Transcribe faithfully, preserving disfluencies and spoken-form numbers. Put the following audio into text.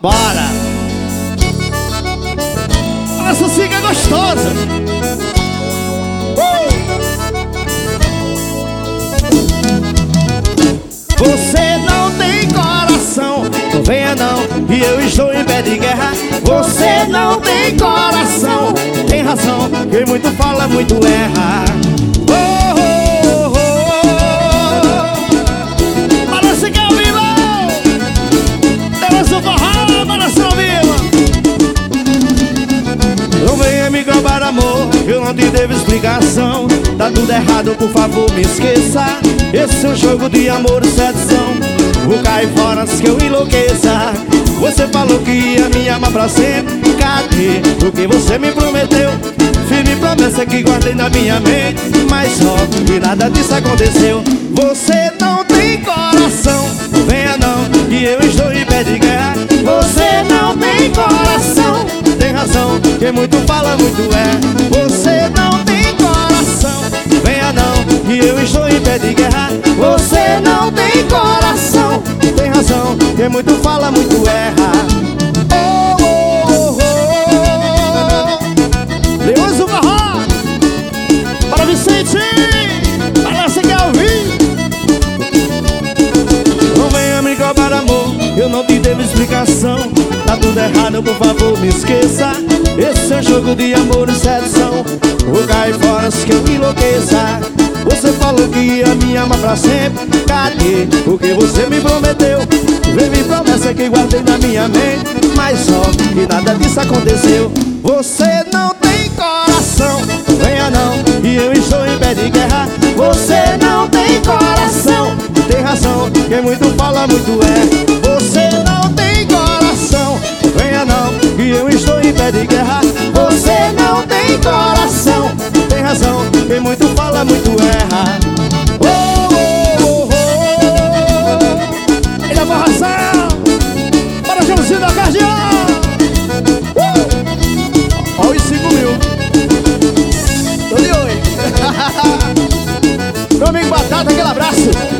Bora! Essa siga é gostosa. uh! Você não tem coração, não venha não, e eu estou em pé de guerra. Você não tem coração, tem razão, quem muito fala muito erra. Oh, oh, oh, oh. Balança que é o vilão, balança o forró, balança o vilão. Não venha me cobrar amor, eu não te devo explicação. Tá tudo errado, por favor me esqueça. Esse é um jogo de amor e sedução. Vou cair fora antes que eu enlouqueça. Você falou que ia me amar pra sempre. Cadê o que você me prometeu? Firme promessa que guardei na minha mente, mas só que nada disso aconteceu. Você não tem coração, não venha não, que eu estou em pé de guerra. Você não tem coração, tem razão, quem muito fala muito é. Você não tem coração, venha não, que eu estou em pé de guerra. Você não tem coração, tem razão, quem muito fala muito erra. Oh, oh, oh, oh. Leoso Barra, para Vicente, balança que é ao vivo. Não venha me cobrar amor, eu não te devo explicação. Tá tudo errado, por favor me esqueça. Esse é um jogo de amor e sedução. Vou cair fora se que eu enlouqueça. Você falou que ia me amar pra sempre. Cadê o que você me prometeu? Vem me promessa que guardei na minha mente, mas só que nada disso aconteceu. Você não tem coração, venha não, e eu estou em pé de guerra. Você não tem coração, tem razão, quem muito fala muito é. Você não tem coração, venha não, e eu estou em pé de guerra. Você não tem coração, tem razão, quem muito fala muito erra. Oh, oh, oh, oh. Ele é barração, para o Joãozinho da Cardião. uh. Olha os cinco mil. Tô de oi. Meu amigo Batata, aquele abraço.